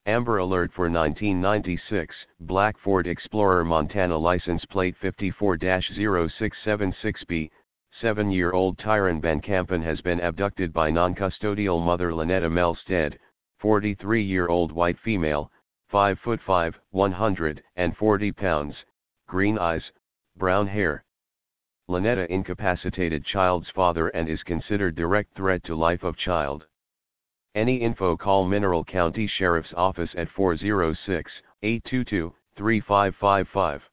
Amber Alert for 1996, Black Ford Explorer Montana license plate 54-0676B, 7-year-old Tyron Benkampen has been abducted by non-custodial mother Lynetta Melstead, 43-year-old white female, 5'5", 140 pounds, green eyes, brown hair. Lynetta incapacitated child's father and is considered direct threat to life of child. Any info, call Mineral County Sheriff's Office at 406-822-3555.